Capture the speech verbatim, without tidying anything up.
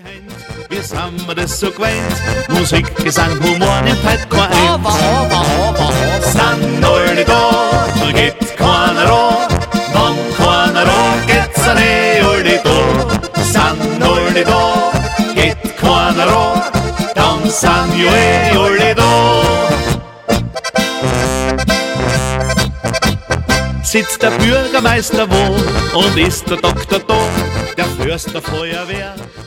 Wir sind mir das so gewöhnt, Musik, Gesang, Humor nimmt halt kein Ende. Aber, aber, aber, aber, Sind alle da, da geht keiner an. Wenn keiner an, geht's auch nicht alle da. Sind alle da, geht keiner an, dann sind ja eh alle da. Sitzt der Bürgermeister wo und ist der Doktor da, der Fürst der Feuerwehr.